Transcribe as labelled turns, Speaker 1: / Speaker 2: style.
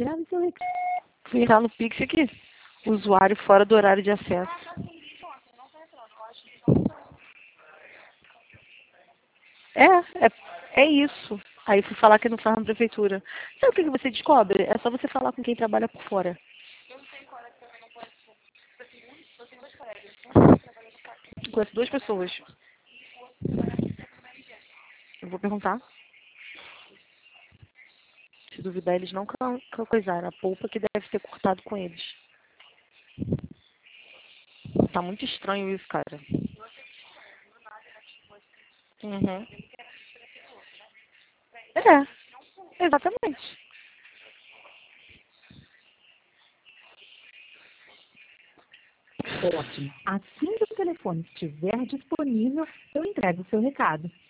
Speaker 1: Grave seu recado.
Speaker 2: Fui entrar no Pix aqui. Usuário fora do horário de acesso. É isso. Aí fui falar que não faz na prefeitura. Sabe o que você descobre? É só você falar com quem trabalha por fora. Conheço 2 pessoas. Eu vou perguntar. Se duvidar, eles não coisaram a polpa que deve ter cortado com eles. Tá muito estranho isso, cara. Uhum. Exatamente.
Speaker 1: Ótimo. Assim que o telefone estiver disponível, eu entrego o seu recado.